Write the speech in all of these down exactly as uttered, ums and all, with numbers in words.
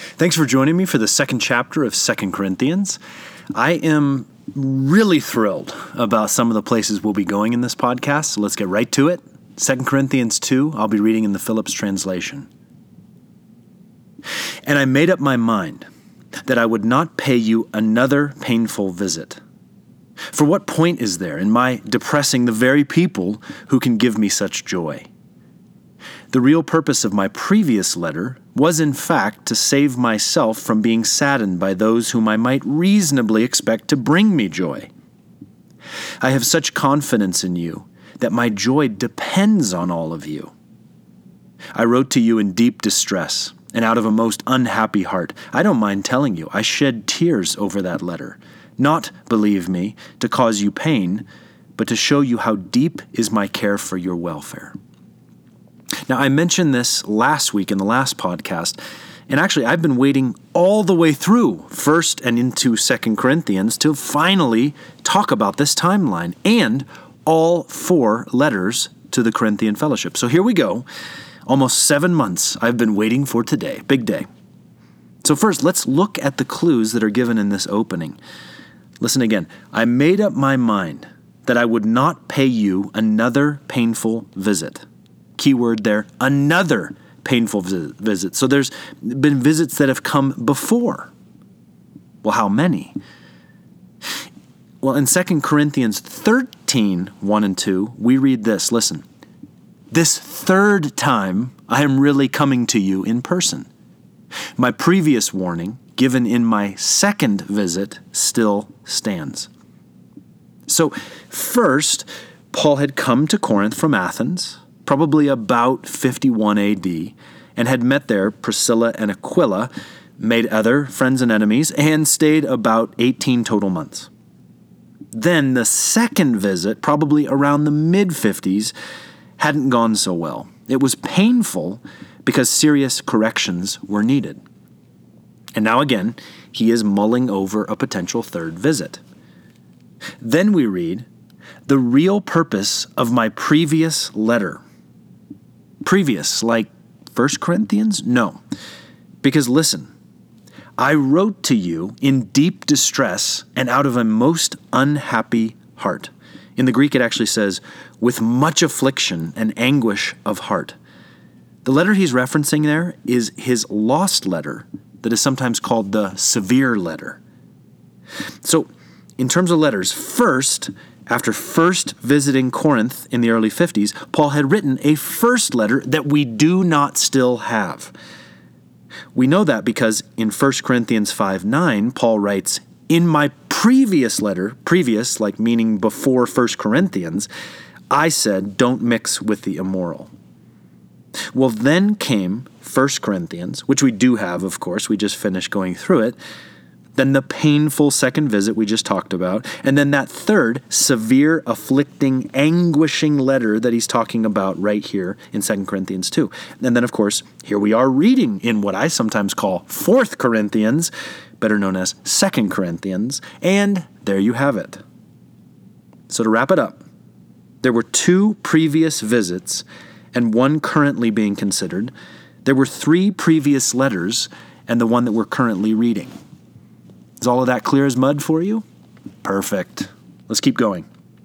Thanks for joining me for the second chapter of Second Corinthians. I am really thrilled about some of the places we'll be going in this podcast, so let's get right to it. Second Corinthians two, I'll be reading in the Phillips translation. And I made up my mind that I would not pay you another painful visit. For what point is there in my depressing the very people who can give me such joy? The real purpose of my previous letter was in fact to save myself from being saddened by those whom I might reasonably expect to bring me joy. I have such confidence in you that my joy depends on all of you. I wrote to you in deep distress and out of a most unhappy heart. I don't mind telling you, I shed tears over that letter, not, believe me, to cause you pain, but to show you how deep is my care for your welfare. Now, I mentioned this last week in the last podcast, and actually I've been waiting all the way through First and into Second Corinthians to finally talk about this timeline and all four letters to the Corinthian fellowship. So here we go. Almost seven months I've been waiting for today. Big day. So first, let's look at the clues that are given in this opening. Listen again. I made up my mind that I would not pay you another painful visit. Keyword there, another painful visit. So there's been visits that have come before. Well, how many? Well, in Second Corinthians thirteen, one and two, we read this. Listen, this third time I am really coming to you in person. My previous warning, given in my second visit, still stands. So first, Paul had come to Corinth from Athens, probably about fifty-one A D, and had met there Priscilla and Aquila, made other friends and enemies, and stayed about eighteen total months. Then the second visit, probably around the mid-fifties, hadn't gone so well. It was painful because serious corrections were needed. And now again, he is mulling over a potential third visit. Then we read, the real purpose of my previous letter. Previous, like First Corinthians? No. Because listen, I wrote to you in deep distress and out of a most unhappy heart. In the Greek, it actually says, with much affliction and anguish of heart. The letter he's referencing there is his lost letter that is sometimes called the severe letter. So, in terms of letters, first, after first visiting Corinth in the early fifties, Paul had written a first letter that we do not still have. We know that because in First Corinthians five nine, Paul writes, in my previous letter, previous, like meaning before First Corinthians, I said, don't mix with the immoral. Well, then came First Corinthians, which we do have, of course. We just finished going through it. Then the painful second visit we just talked about, and then that third severe, afflicting, anguishing letter that he's talking about right here in Second Corinthians two. And then, of course, here we are reading in what I sometimes call Fourth Corinthians, better known as Second Corinthians, and there you have it. So to wrap it up, there were two previous visits and one currently being considered. There were three previous letters and the one that we're currently reading. Is all of that clear as mud for you? Perfect. Let's keep going.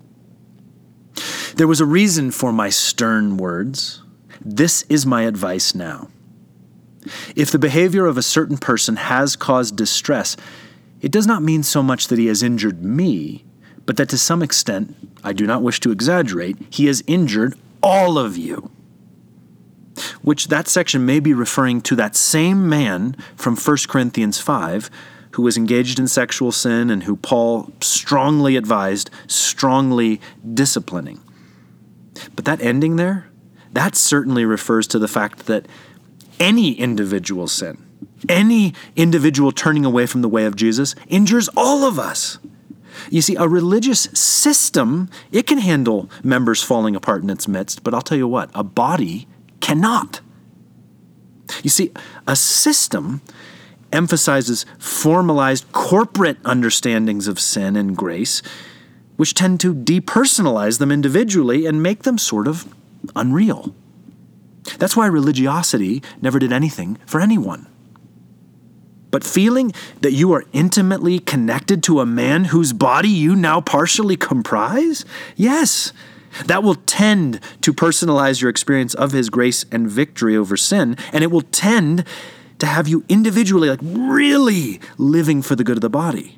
There was a reason for my stern words. This is my advice now. If the behavior of a certain person has caused distress, it does not mean so much that he has injured me, but that to some extent, I do not wish to exaggerate, he has injured all of you. Which that section may be referring to that same man from First Corinthians five, who was engaged in sexual sin and who Paul strongly advised, strongly disciplining. But that ending there, that certainly refers to the fact that any individual sin, any individual turning away from the way of Jesus, injures all of us. You see, a religious system, it can handle members falling apart in its midst, but I'll tell you what, a body cannot. You see, a system emphasizes formalized corporate understandings of sin and grace, which tend to depersonalize them individually and make them sort of unreal. That's why religiosity never did anything for anyone. But feeling that you are intimately connected to a man whose body you now partially comprise? Yes, that will tend to personalize your experience of his grace and victory over sin, and it will tend to have you individually, like really living for the good of the body.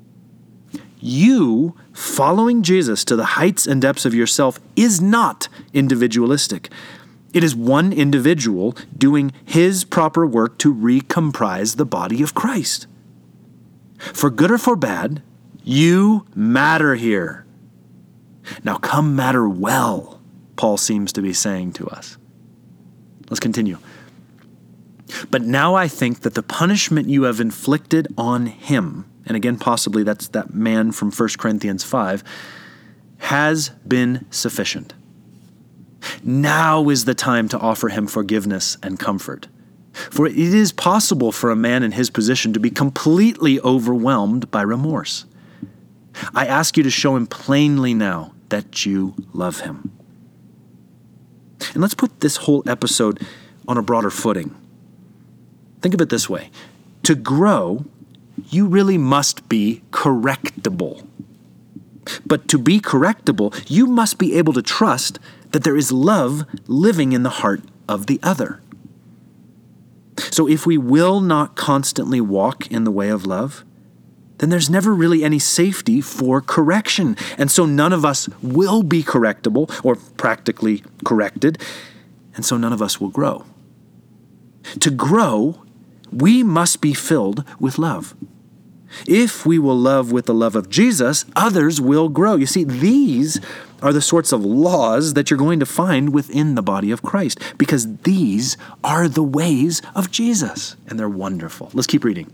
You following Jesus to the heights and depths of yourself is not individualistic. It is one individual doing his proper work to recomprise the body of Christ. For good or for bad, you matter here. Now come matter well, Paul seems to be saying to us. Let's continue. But now I think that the punishment you have inflicted on him, and again possibly that's that man from First Corinthians five, has been sufficient. Now is the time to offer him forgiveness and comfort. For it is possible for a man in his position to be completely overwhelmed by remorse. I ask you to show him plainly now that you love him. And let's put this whole episode on a broader footing. Think of it this way. To grow, you really must be correctable. But to be correctable, you must be able to trust that there is love living in the heart of the other. So if we will not constantly walk in the way of love, then there's never really any safety for correction. And so none of us will be correctable or practically corrected, and so none of us will grow. To grow, we must be filled with love. If we will love with the love of Jesus, others will grow. You see, these are the sorts of laws that you're going to find within the body of Christ, because these are the ways of Jesus, and they're wonderful. Let's keep reading.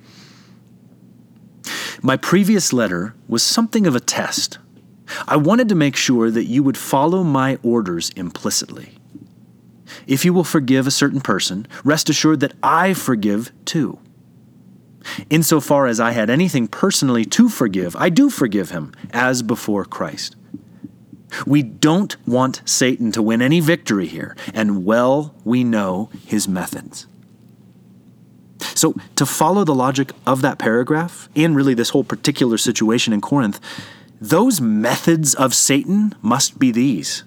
My previous letter was something of a test. I wanted to make sure that you would follow my orders implicitly. If you will forgive a certain person, rest assured that I forgive too. Insofar as I had anything personally to forgive, I do forgive him, as before Christ. We don't want Satan to win any victory here, and well we know his methods. So to follow the logic of that paragraph, and really this whole particular situation in Corinth, those methods of Satan must be these: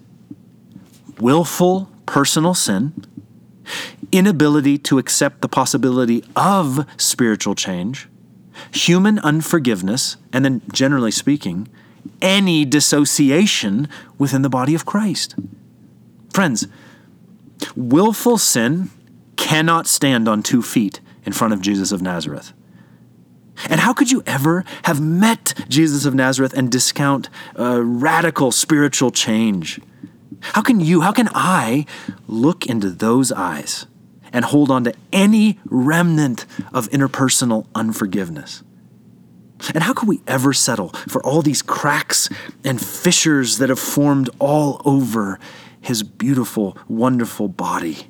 willful personal sin, inability to accept the possibility of spiritual change, human unforgiveness, and then, generally speaking, any dissociation within the body of Christ. Friends, willful sin cannot stand on two feet in front of Jesus of Nazareth. And how could you ever have met Jesus of Nazareth and discount uh, radical spiritual change? How can you, how can I look into those eyes and hold on to any remnant of interpersonal unforgiveness? And how can we ever settle for all these cracks and fissures that have formed all over his beautiful, wonderful body?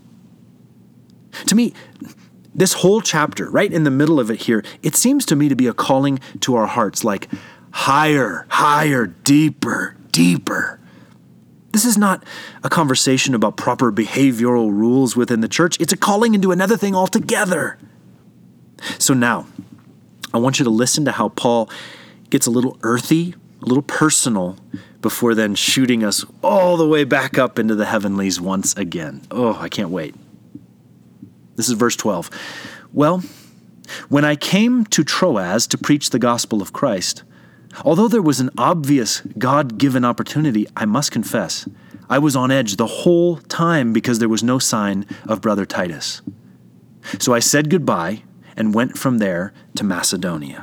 To me, this whole chapter, right in the middle of it here, it seems to me to be a calling to our hearts, like higher, higher, deeper, deeper. This is not a conversation about proper behavioral rules within the church. It's a calling into another thing altogether. So now, I want you to listen to how Paul gets a little earthy, a little personal, before then shooting us all the way back up into the heavenlies once again. Oh, I can't wait. This is verse twelve. Well, when I came to Troas to preach the gospel of Christ, although there was an obvious God-given opportunity, I must confess, I was on edge the whole time because there was no sign of brother Titus. So I said goodbye and went from there to Macedonia.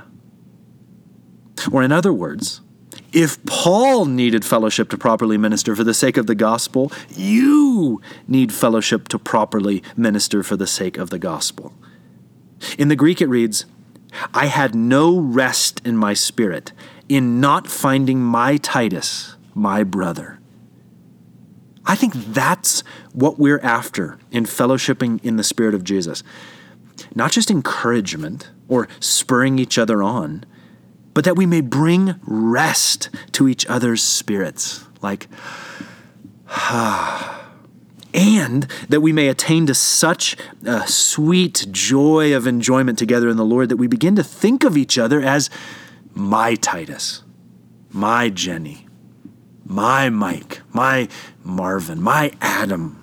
Or in other words, if Paul needed fellowship to properly minister for the sake of the gospel, you need fellowship to properly minister for the sake of the gospel. In the Greek it reads, I had no rest in my spirit in not finding my Titus, my brother. I think that's what we're after in fellowshipping in the Spirit of Jesus. Not just encouragement or spurring each other on, but that we may bring rest to each other's spirits. Like, ah, and that we may attain to such a sweet joy of enjoyment together in the Lord that we begin to think of each other as my Titus, my Jenny, my Mike, my Marvin, my Adam.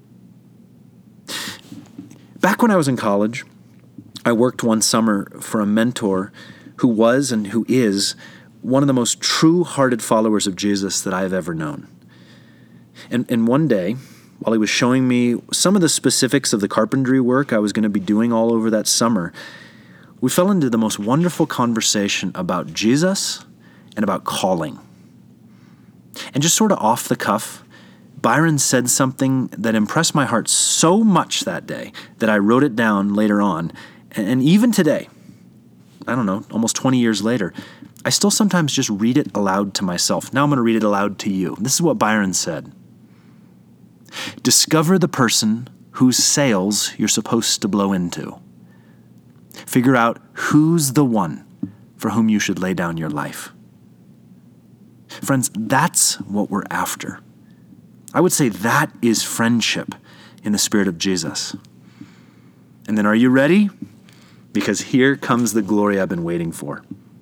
Back when I was in college, I worked one summer for a mentor who was and who is one of the most true-hearted followers of Jesus that I have ever known. And, and one day, while he was showing me some of the specifics of the carpentry work I was going to be doing all over that summer, we fell into the most wonderful conversation about Jesus and about calling. And just sort of off the cuff, Byron said something that impressed my heart so much that day that I wrote it down later on. And even today, I don't know, almost twenty years later, I still sometimes just read it aloud to myself. Now I'm going to read it aloud to you. This is what Byron said. Discover the person whose sails you're supposed to blow into. Figure out who's the one for whom you should lay down your life. Friends, that's what we're after. I would say that is friendship in the spirit of Jesus. And then are you ready? Because here comes the glory I've been waiting for.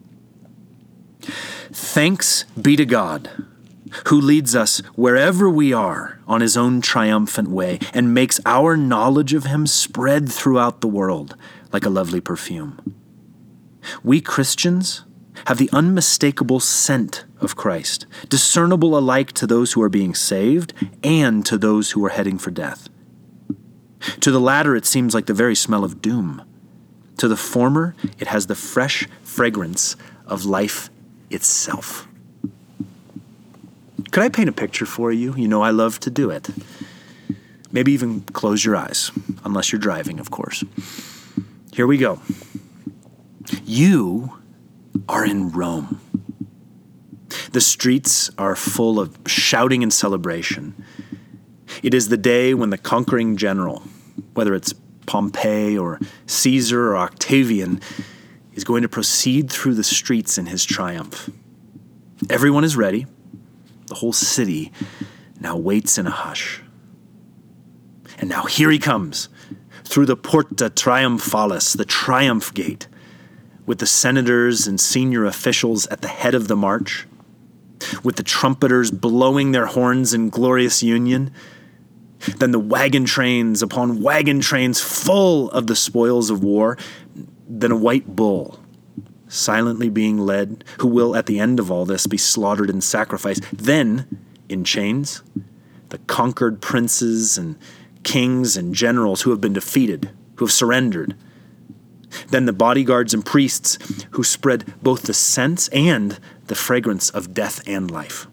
Thanks be to God, who leads us wherever we are on his own triumphant way and makes our knowledge of him spread throughout the world like a lovely perfume. We Christians have the unmistakable scent of Christ, discernible alike to those who are being saved and to those who are heading for death. To the latter, it seems like the very smell of doom. To the former, it has the fresh fragrance of life itself. Could I paint a picture for you? You know I love to do it. Maybe even close your eyes, unless you're driving, of course. Here we go. You are in Rome. The streets are full of shouting and celebration. It is the day when the conquering general, whether it's Pompey or Caesar or Octavian, is going to proceed through the streets in his triumph. Everyone is ready. The whole city now waits in a hush. And now here he comes, through the Porta Triumphalis, the Triumph Gate, with the senators and senior officials at the head of the march, with the trumpeters blowing their horns in glorious union, then the wagon trains upon wagon trains full of the spoils of war, then a white bull silently being led, who will at the end of all this be slaughtered in sacrifice. Then, in chains, the conquered princes and kings and generals who have been defeated, who have surrendered. Then the bodyguards and priests who spread both the scents and the fragrance of death and life.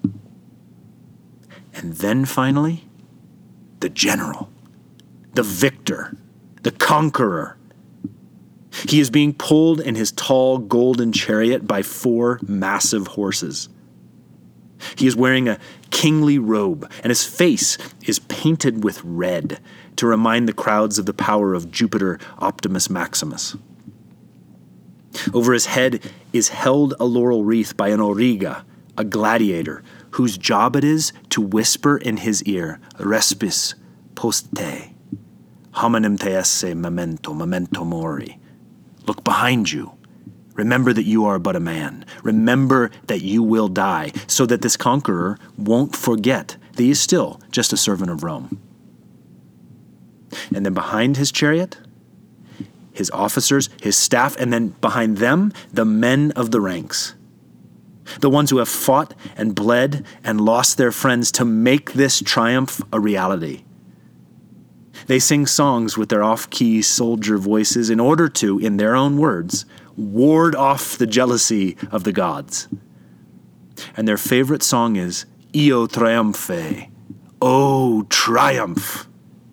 And then finally, the general, the victor, the conqueror. He is being pulled in his tall golden chariot by four massive horses. He is wearing a kingly robe, and his face is painted with red to remind the crowds of the power of Jupiter Optimus Maximus. Over his head is held a laurel wreath by an auriga, a gladiator, whose job it is to whisper in his ear, Respis post te, hominem te esse memento, memento mori. Look behind you. Remember that you are but a man. Remember that you will die, so that this conqueror won't forget that he is still just a servant of Rome. And then behind his chariot, his officers, his staff, and then behind them, the men of the ranks. The ones who have fought and bled and lost their friends to make this triumph a reality. They sing songs with their off-key soldier voices in order to, in their own words, ward off the jealousy of the gods. And their favorite song is Io Triumphe, O Triumph.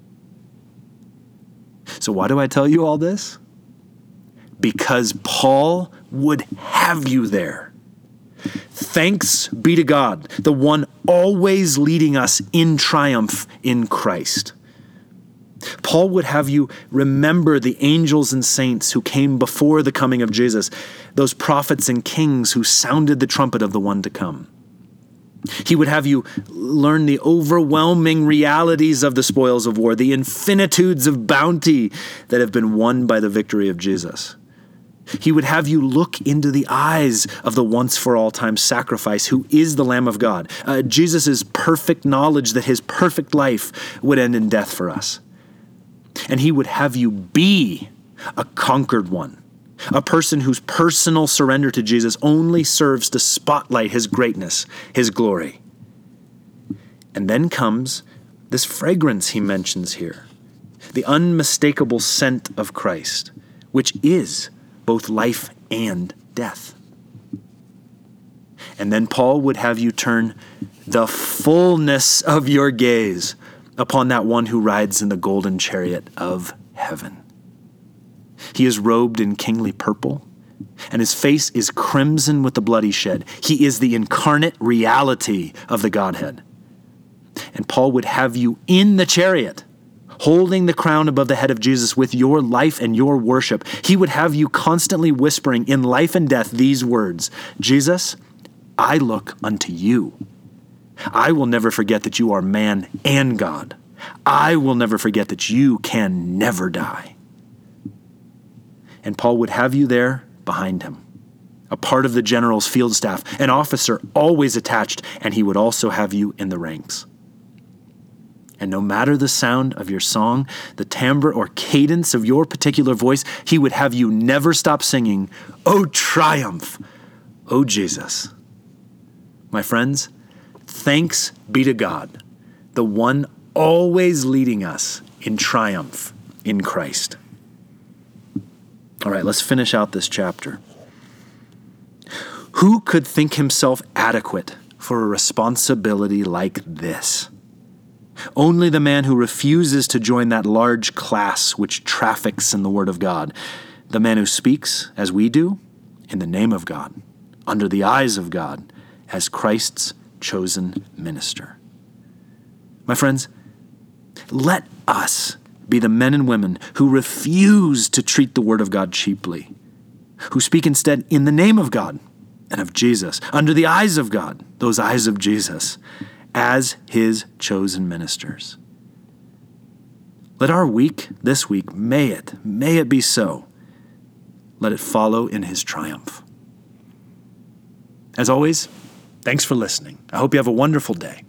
So why do I tell you all this? Because Paul would have you there. Thanks be to God, the one always leading us in triumph in Christ. Paul would have you remember the angels and saints who came before the coming of Jesus, those prophets and kings who sounded the trumpet of the one to come. He would have you learn the overwhelming realities of the spoils of war, the infinitudes of bounty that have been won by the victory of Jesus. He would have you look into the eyes of the once-for-all-time sacrifice who is the Lamb of God, uh, Jesus' perfect knowledge that his perfect life would end in death for us. And he would have you be a conquered one, a person whose personal surrender to Jesus only serves to spotlight his greatness, his glory. And then comes this fragrance he mentions here, the unmistakable scent of Christ, which is both life and death. And then Paul would have you turn the fullness of your gaze upon that one who rides in the golden chariot of heaven. He is robed in kingly purple, and his face is crimson with the blood he shed. He is the incarnate reality of the Godhead. And Paul would have you in the chariot, holding the crown above the head of Jesus with your life and your worship. He would have you constantly whispering in life and death these words, Jesus, I look unto you. I will never forget that you are man and God. I will never forget that you can never die. And Paul would have you there behind him, a part of the general's field staff, an officer always attached, and he would also have you in the ranks. And no matter the sound of your song, the timbre or cadence of your particular voice, he would have you never stop singing, "O triumph, O Jesus." My friends, thanks be to God, the one always leading us in triumph in Christ. All right, let's finish out this chapter. Who could think himself adequate for a responsibility like this? Only the man who refuses to join that large class which traffics in the Word of God, the man who speaks, as we do, in the name of God, under the eyes of God, as Christ's chosen minister. My friends, let us be the men and women who refuse to treat the Word of God cheaply, who speak instead in the name of God and of Jesus, under the eyes of God, those eyes of Jesus, as his chosen ministers. Let our week, this week, may it, may it be so. Let it follow in his triumph. As always, thanks for listening. I hope you have a wonderful day.